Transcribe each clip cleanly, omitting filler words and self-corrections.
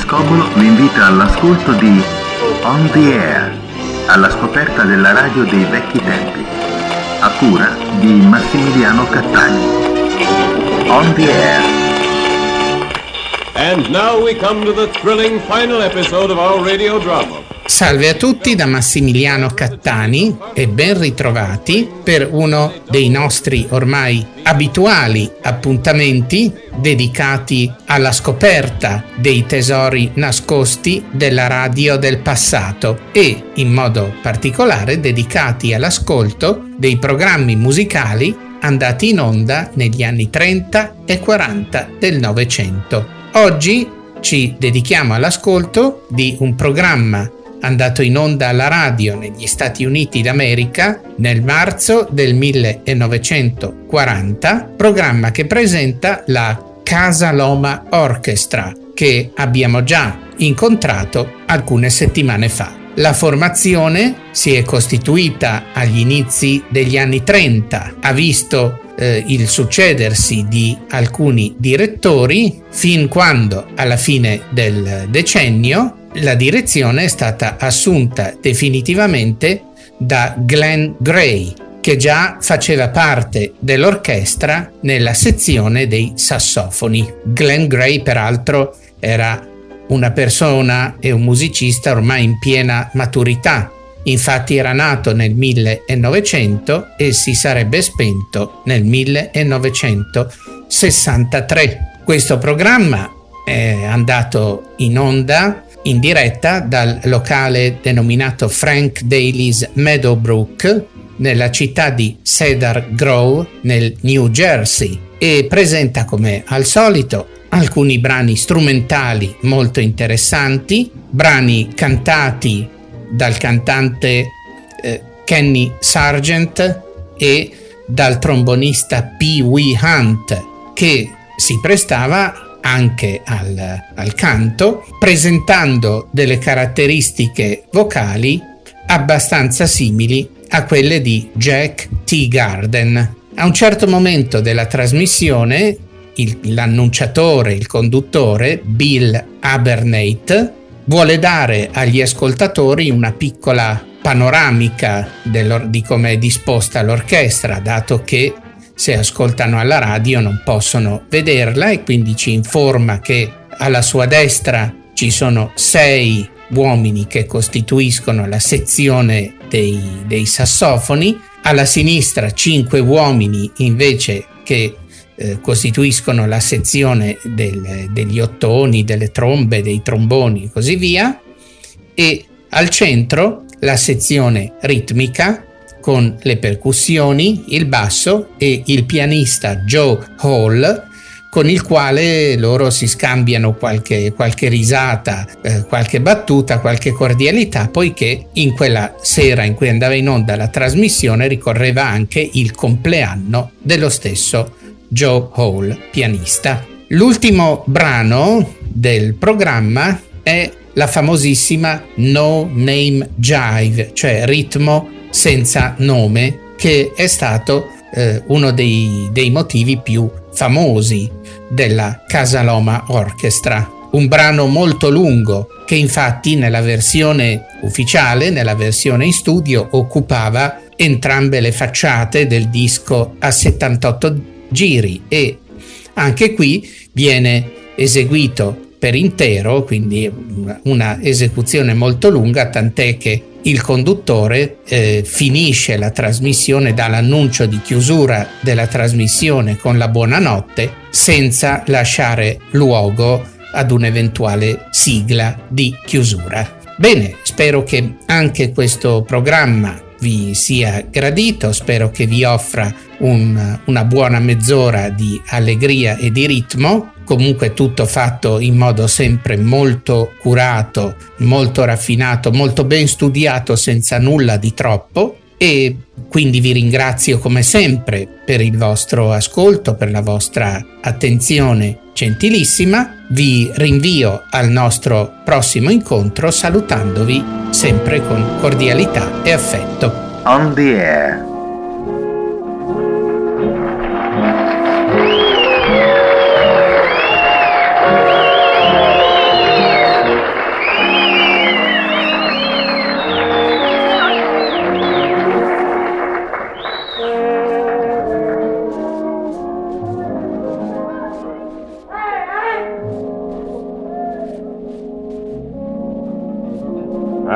Scobolo vi invita all'ascolto di On the Air, alla scoperta della radio dei vecchi tempi, a cura di Massimiliano Cattani. On the Air. And now we come to the thrilling final episode of our radio drama. Salve a tutti da Massimiliano Cattani e ben ritrovati per uno dei nostri ormai abituali appuntamenti dedicati alla scoperta dei tesori nascosti della radio del passato e in modo particolare dedicati all'ascolto dei programmi musicali andati in onda negli anni 30 e 40 del Novecento. Oggi ci dedichiamo all'ascolto di un programma andato in onda alla radio negli Stati Uniti d'America nel marzo del 1940, programma che presenta la Casa Loma Orchestra, che abbiamo già incontrato alcune settimane fa. La formazione si è costituita agli inizi degli anni 30, ha visto il succedersi di alcuni direttori fin quando alla fine del decennio la direzione è stata assunta definitivamente da Glenn Gray, che già faceva parte dell'orchestra nella sezione dei sassofoni. Glenn Gray, peraltro, era una persona e un musicista ormai in piena maturità. Infatti era nato nel 1900 e si sarebbe spento nel 1963. Questo programma è andato in onda in diretta dal locale denominato Frank Daly's Meadowbrook nella città di Cedar Grove nel New Jersey e presenta come al solito alcuni brani strumentali molto interessanti, brani cantati dal cantante Kenny Sargent e dal trombonista Pee Wee Hunt, che si prestava anche al canto, presentando delle caratteristiche vocali abbastanza simili a quelle di Jack Teagarden. A un certo momento della trasmissione l'annunciatore, il conduttore Bill Abernathy vuole dare agli ascoltatori una piccola panoramica di come è disposta l'orchestra, dato che se ascoltano alla radio non possono vederla, e quindi ci informa che alla sua destra ci sono 6 uomini che costituiscono la sezione dei sassofoni, alla sinistra 5 uomini invece che costituiscono la sezione degli ottoni, delle trombe, dei tromboni e così via, e al centro la sezione ritmica con le percussioni, il basso e il pianista Joe Hall, con il quale loro si scambiano qualche risata, qualche battuta, qualche cordialità, poiché in quella sera in cui andava in onda la trasmissione ricorreva anche il compleanno dello stesso Joe Hall, pianista. L'ultimo brano del programma è la famosissima No Name Jive, cioè ritmo senza nome, che è stato uno dei motivi più famosi della Casa Loma Orchestra. Un brano molto lungo che infatti nella versione ufficiale, nella versione in studio, occupava entrambe le facciate del disco a 78 giri e anche qui viene eseguito per intero, quindi una esecuzione molto lunga, tant'è che il conduttore finisce la trasmissione, dà l'annuncio di chiusura della trasmissione con la buonanotte senza lasciare luogo ad un'eventuale sigla di chiusura. Bene, spero che anche questo programma vi sia gradito, spero che vi offra una buona mezz'ora di allegria e di ritmo. Comunque tutto fatto in modo sempre molto curato, molto raffinato, molto ben studiato, senza nulla di troppo, e quindi vi ringrazio come sempre per il vostro ascolto, per la vostra attenzione gentilissima. Vi rinvio al nostro prossimo incontro salutandovi sempre con cordialità e affetto. On the Air.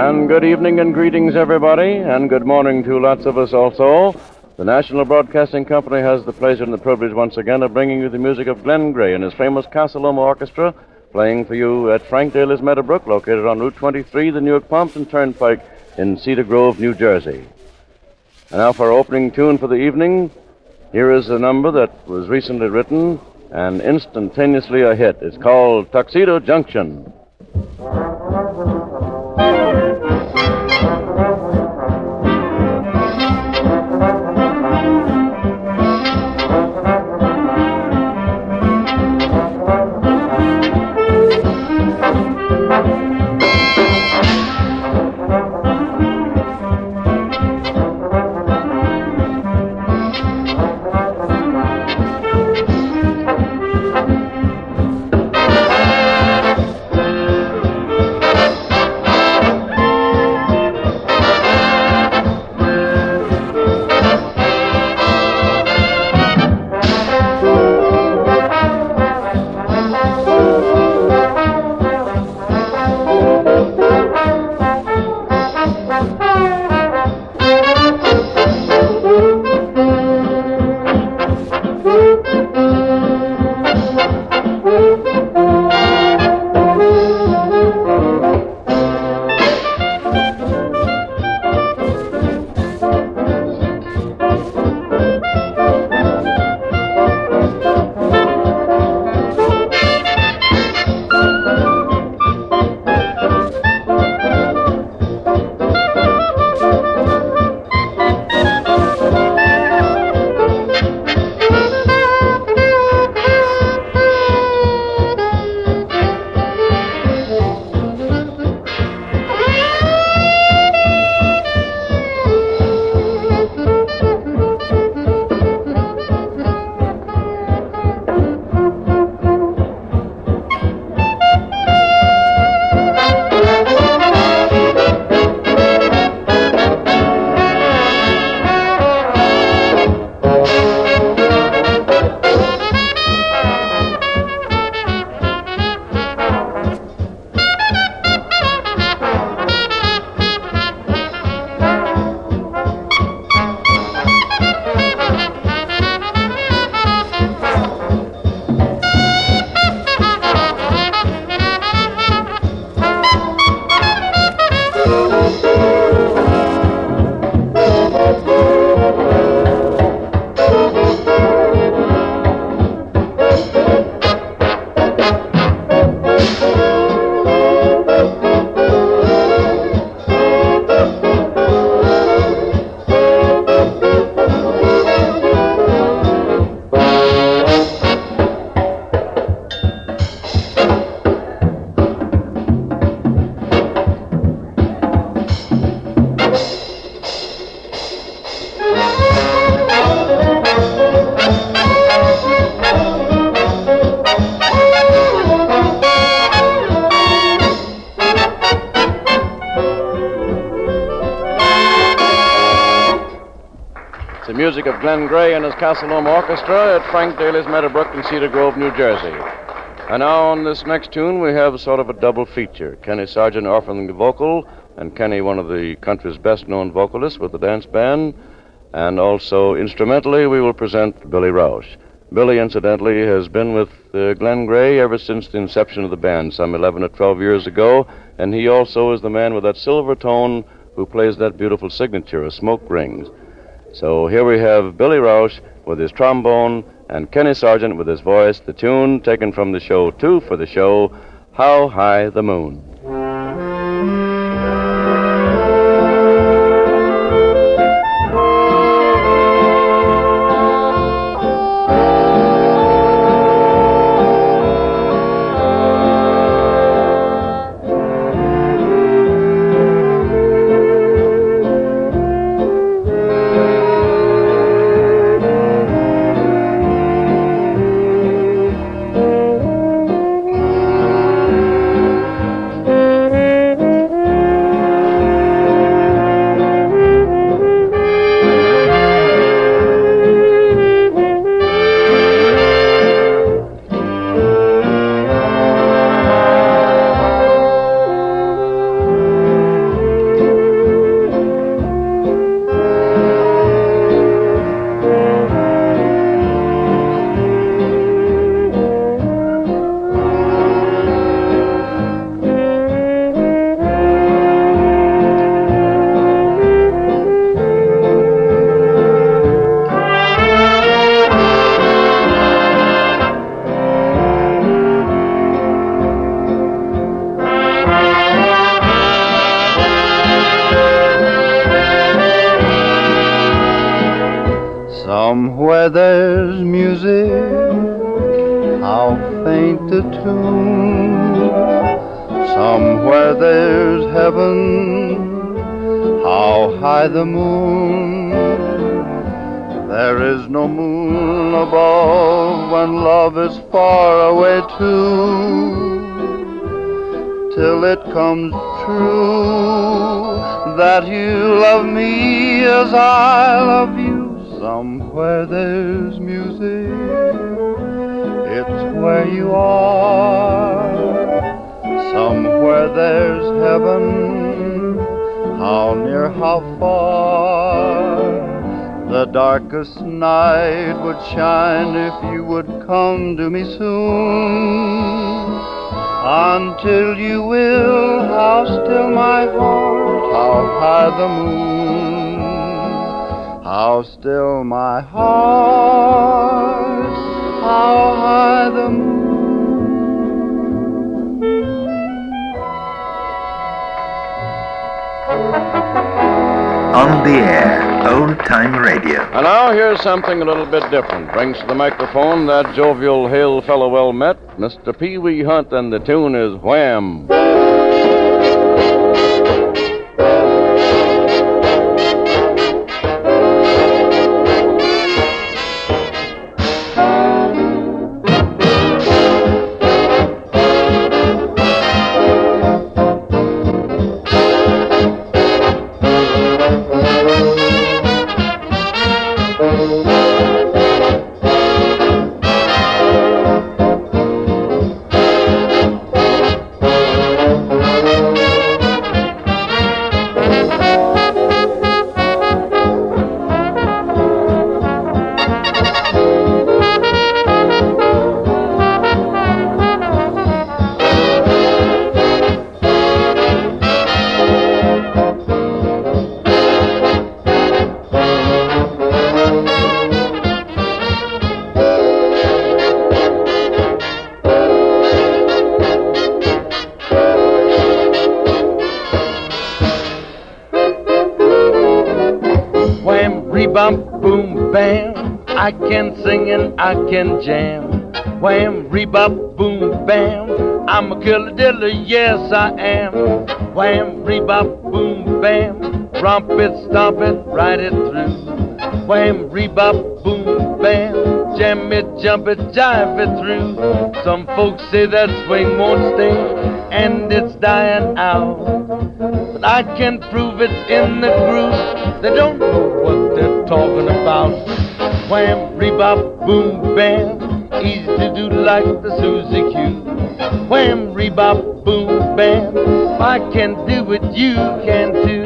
And good evening and greetings, everybody, and good morning to lots of us also. The National Broadcasting Company has the pleasure and the privilege once again of bringing you the music of Glenn Gray and his famous Casa Loma Orchestra, playing for you at Frank Daly's Meadowbrook, located on Route 23, the Newark-Pompton Turnpike in Cedar Grove, New Jersey. And now for our opening tune for the evening, here is a number that was recently written and instantaneously a hit. It's called Tuxedo Junction. The music of Glenn Gray and his Casa Loma Orchestra at Frank Daly's Meadowbrook in Cedar Grove, New Jersey. And now on this next tune, we have sort of a double feature. Kenny Sargent offering the vocal, and Kenny, one of the country's best-known vocalists with the dance band. And also, instrumentally, we will present Billy Rausch. Billy, incidentally, has been with Glenn Gray ever since the inception of the band, some 11 or 12 years ago, and he also is the man with that silver tone who plays that beautiful signature of Smoke Rings. So here we have Billy Rausch with his trombone and Kenny Sargent with his voice, the tune taken from the show 2 for the show, How High the Moon. there's music, how faint the tune. Somewhere there's heaven, how high the moon. There is no moon above when love is far away too, till it comes true that you love me as I love you. Somewhere there's music, it's where you are. Somewhere there's heaven, how near, how far. The darkest night would shine if you would come to me soon. Until you will, how still my heart, how high the moon. How still my heart, how high the moon. On the Air, Old Time Radio. And now here's something a little bit different. Brings to the microphone that jovial, hail fellow well met, Mr. Pee Wee Hunt, and the tune is Wham! Bebop, boom, bam, I can sing and I can jam. Wham, rebop, boom, bam, I'm a killer diller, yes I am. Wham, rebop, boom, bam, romp it, stomp it, ride it through. Wham, rebop, boom, bam, jam it, jump it, jive it through. Some folks say that swing won't stay, and it's dying out. But I can prove it's in the groove. They don't know what they're talking about. Wham, rebop, boom, bam, easy to do like the Suzy Q. Wham, rebop, boom, bam, if I can do it, you can too.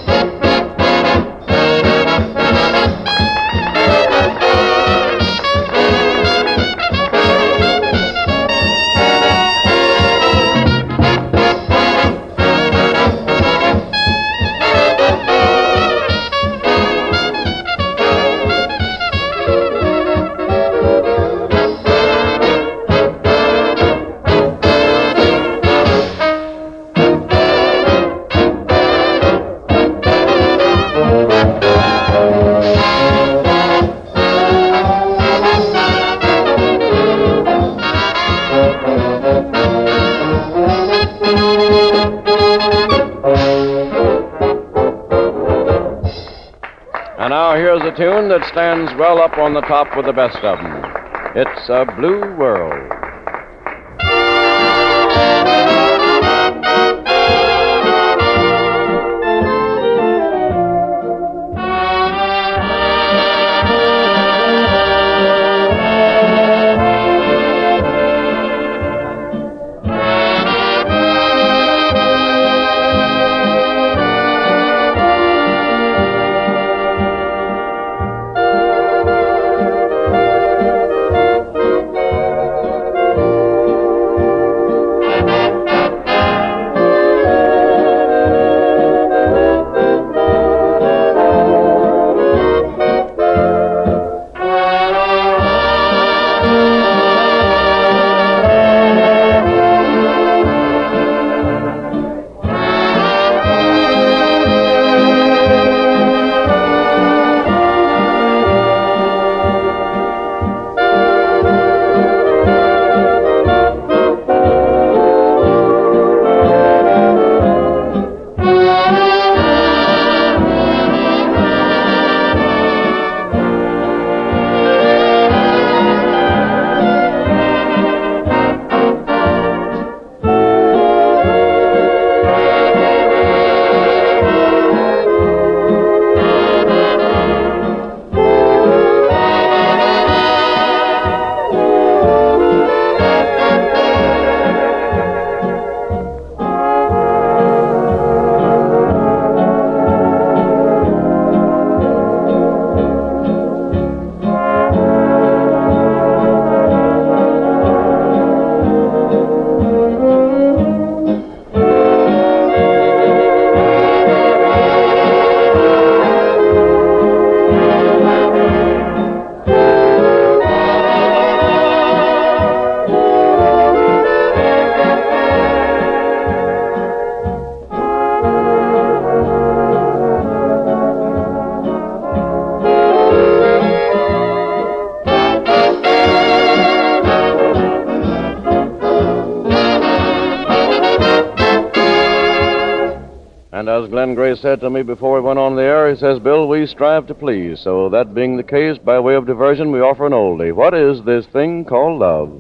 And now here's a tune that stands well up on the top with the best of them. It's a Blue World. as Glenn Gray said to me before we went on the air, he says, Bill, we strive to please. So that being the case, by way of diversion, we offer an oldie. What is this thing called love?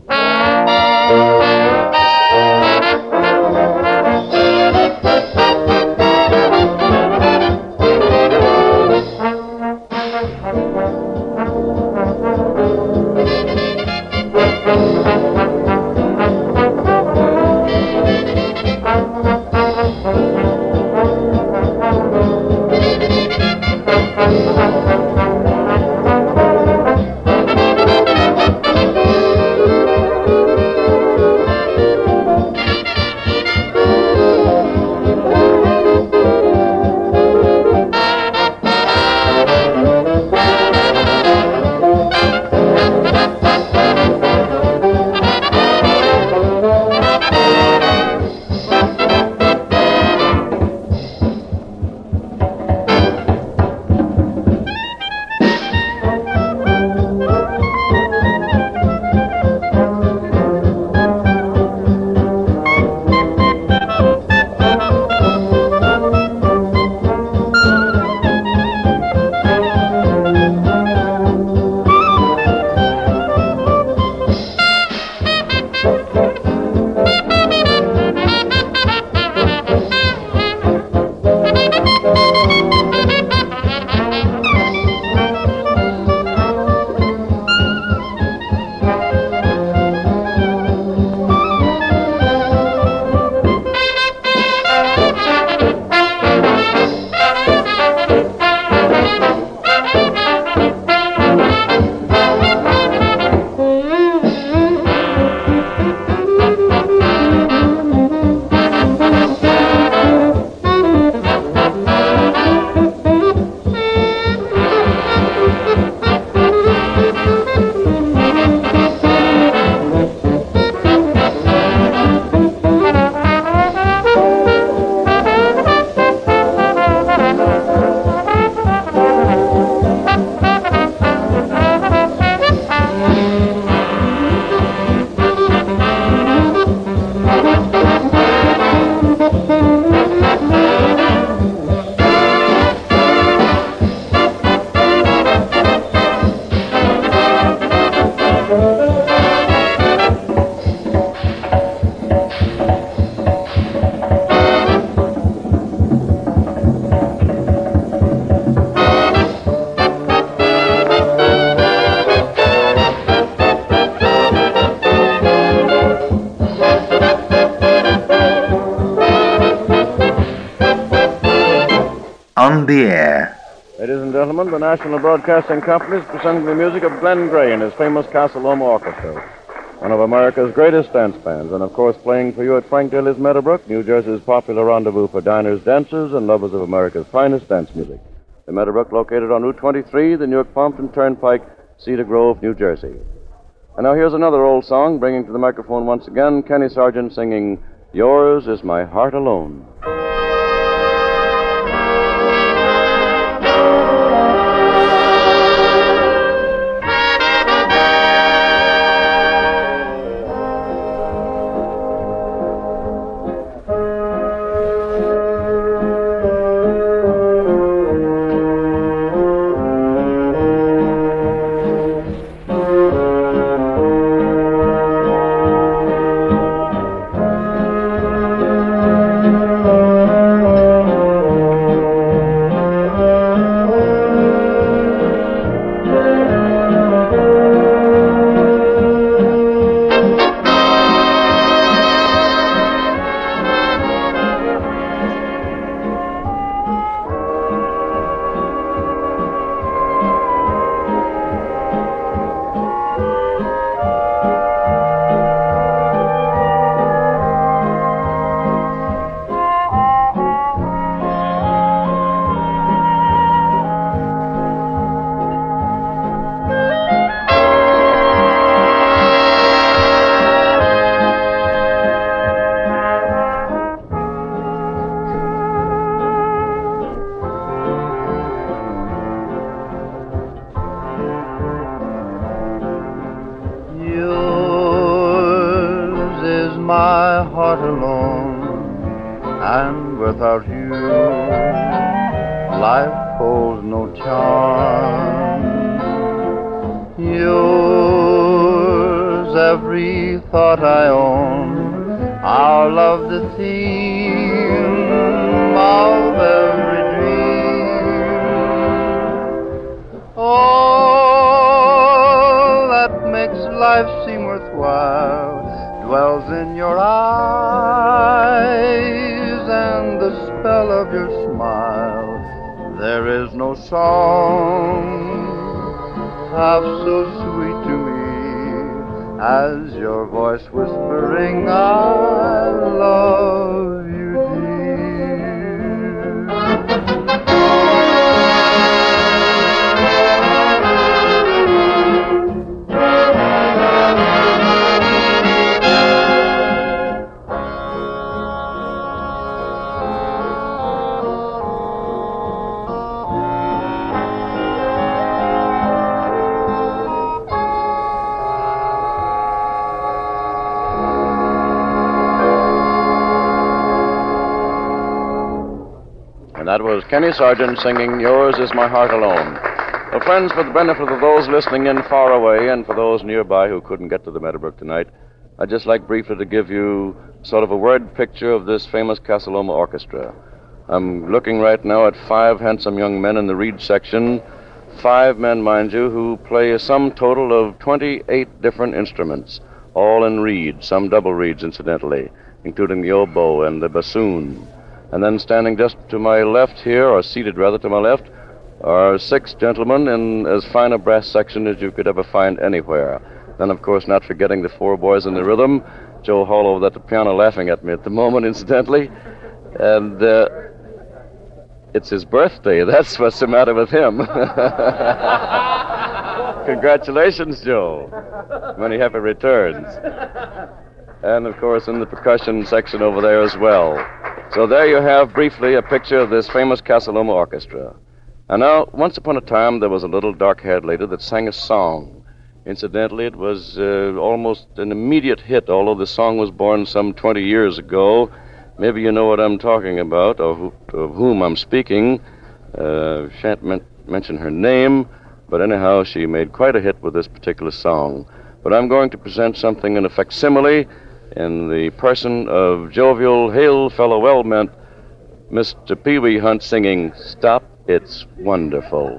On the Air. Ladies and gentlemen, the National Broadcasting Company is presenting the music of Glenn Gray and his famous Casa Loma Orchestra, one of America's greatest dance bands, and of course playing for you at Frank Daly's Meadowbrook, New Jersey's popular rendezvous for diners, dancers, and lovers of America's finest dance music. The Meadowbrook located on Route 23, the Newark-Pompton Turnpike, Cedar Grove, New Jersey. And now here's another old song, bringing to the microphone once again Kenny Sargent singing, Yours is My Heart Alone. My heart alone, and without you life holds no charm. Yours, every thought I own, our love the theme of every dream. All that makes life seem worthwhile dwells in your eyes and the spell of your smile. There is no song half so sweet to me as your voice whispering, I love you, That was Kenny Sargent singing Yours Is My Heart Alone. Well, friends, for the benefit of those listening in far away and for those nearby who couldn't get to the Meadowbrook tonight, I'd just like briefly to give you sort of a word picture of this famous Casa Loma Orchestra. I'm looking right now at 5 handsome young men in the reed section, 5 men, mind you, who play a sum total of 28 different instruments, all in reed, some double reeds, incidentally, including the oboe and the bassoon. And then standing just to my left here, or seated rather to my left, are 6 gentlemen in as fine a brass section as you could ever find anywhere. Then, of course, not forgetting the 4 boys in the rhythm. Joe Hall over at the piano laughing at me at the moment, incidentally. And it's his birthday. That's what's the matter with him. Congratulations, Joe. Many happy returns. And, of course, in the percussion section over there as well. So there you have, briefly, a picture of this famous Casa Loma Orchestra. And now, once upon a time, there was a little dark-haired lady that sang a song. Incidentally, it was almost an immediate hit, although the song was born some 20 years ago. Maybe you know what I'm talking about, or of whom I'm speaking. Shan't mention her name, but anyhow, she made quite a hit with this particular song. But I'm going to present something in a facsimile in the person of jovial, hail fellow well-meant Mr. Pee Wee Hunt singing Stop, It's Wonderful.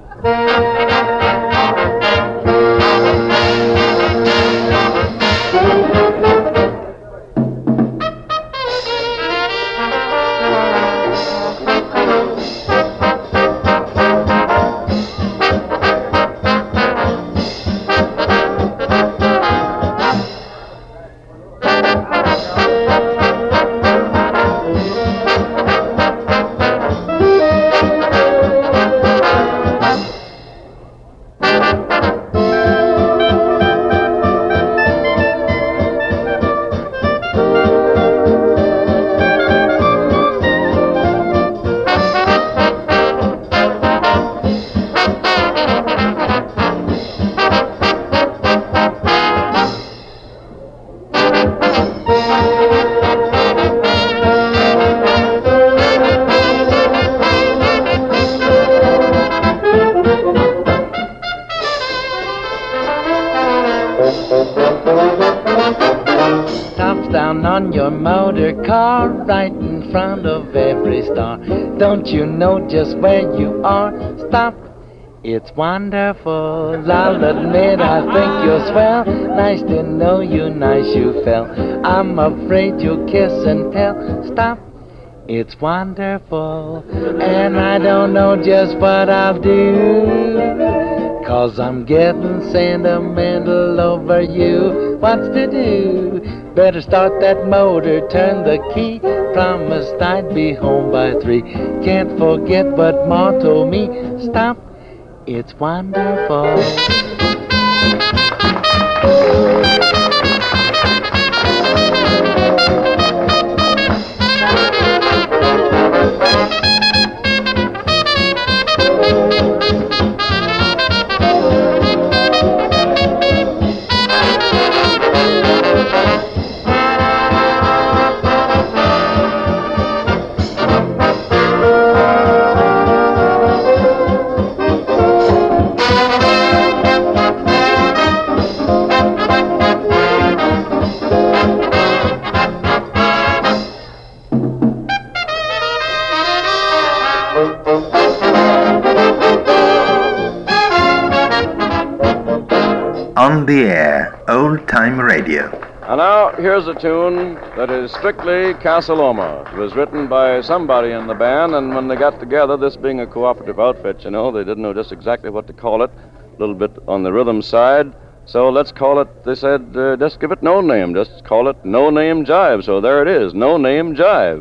on your motor car right in front of every star. Don't you know just where you are? Stop. It's wonderful. I'll admit I think you're swell. Nice to know you, nice you fell. I'm afraid you'll kiss and tell. Stop. It's wonderful. And I don't know just what I'll do, 'cause I'm getting sentimental over you. What's to do? Better start that motor, turn the key. Promised I'd be home by 3. Can't forget what Ma told me. Stop. It's wonderful. On the Air, Old Time Radio. And now, here's a tune that is strictly Casa Loma. It was written by somebody in the band, and when they got together, this being a cooperative outfit, you know, they didn't know just exactly what to call it. A little bit on the rhythm side. So let's call it, they said, just give it no name. Just call it No Name Jive. So there it is, No Name Jive.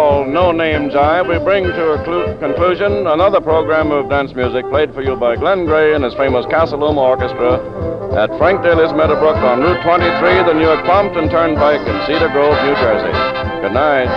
called No Name Jive, we bring to a conclusion another program of dance music played for you by Glenn Gray and his famous Castle Loma Orchestra at Frank Daly's Meadowbrook on Route 23, the Newark Pompton Turnpike in Cedar Grove, New Jersey. Good night.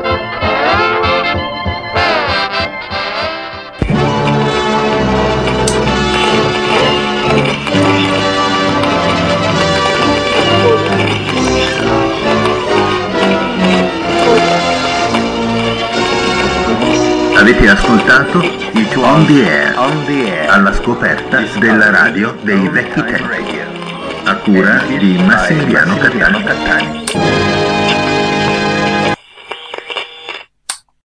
Avete ascoltato On the Air, alla scoperta della radio dei vecchi tempi, a cura di Massimiliano Cattani.